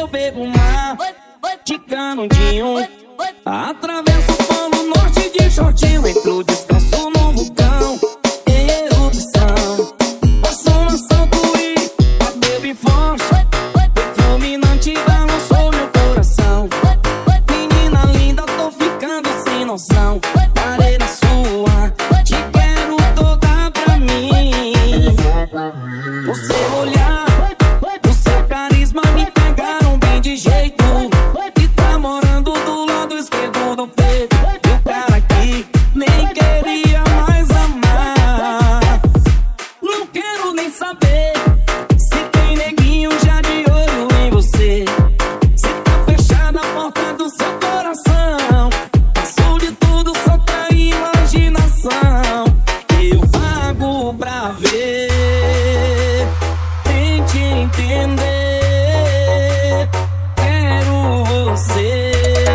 eu bebo o mar de canudinho. Atravesso o polo norte de shortinho, entro descalço no vulcão em erupção. Passo na Santuí, bateu bem forte, fulminante balançou meu coração. Menina linda, tô ficando sem noção. Parei na sua, te quero toda pra mim. O seu olhar, o seu carisma me pegaram bem de jeito. E tá morando do lado esquerdo do peito. E o cara aqui nem queria mais amar. Não quero nem saber se tem neguinho já de olho em você. Se tá fechada a porta do seu coração. Passou de tudo só pra imaginação. Eu pago pra ver, tente entender. Quero você.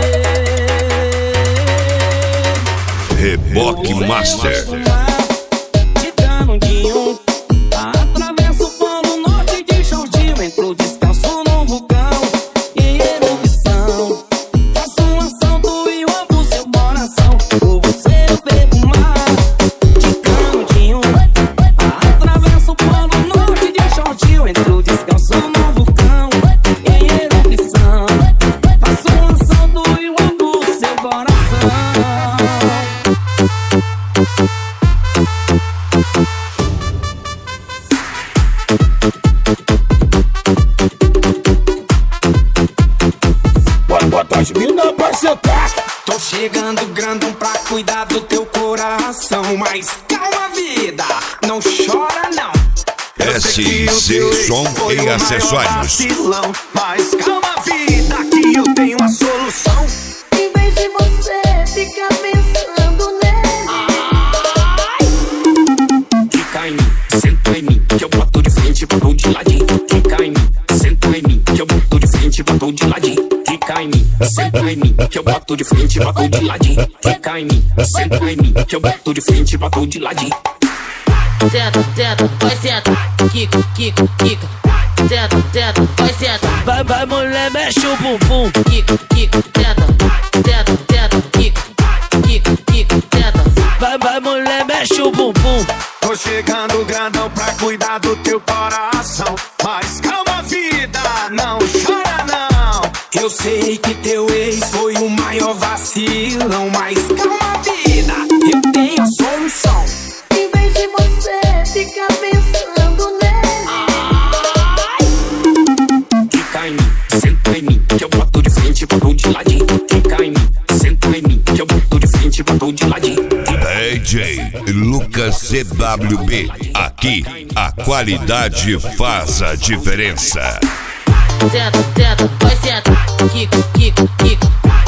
Reboque Master. De canudinho, atravesso o polo norte de shortinho, entro descalço no vulcão em erupção. Faço um assalto e roubo seu coração. Por você eu bebo o mar de canudinho. Atravesso o polo norte de shortinho, entro descalço no vulcão em erupção. Faço um assalto e roubo seu coração. Bota as mina pra sentar. Tô chegando grandão pra cuidar do teu coração. Mas calma, vida, não chora não. SC Som e Acessórios. Vacilão, mas calma, vida, que eu tenho a solução. Em vez de você ficar pensando nele, Quica em mim, senta em mim, que eu boto de frente, botou de ladinho. Quica em mim, senta em mim, que eu boto de frente, botou de ladinho. Quica em mim, senta em mim, que eu boto de frente, botou de ladinho. Quica em mim, senta em mim, que eu boto de frente, botou de ladinho. Senta, senta, vai senta, quica, quica, quica. Senta, senta, vai senta. Vai, vai, mulher, mexe o bumbum. Quica, quica, senta, senta, senta, quica, quica, quica, senta. Vai, vai, mulher, mexe o bumbum. Tô chegando grandão pra cuidar do teu coração. Mas calma, vida, não chora não. Eu sei que teu ex foi o maior vacilão. Mas calma, vida, eu tenho a solução. em vez de você ficar pensando nele, Quica em mim, senta em mim, que eu boto de frente, botou de ladinho. Quica em mim, senta em mim, que eu boto de frente, botou de ladinho. DJ Lucas CWB. Aqui a qualidade faz a diferença. Senta, senta, vai senta, quica, quica, quica.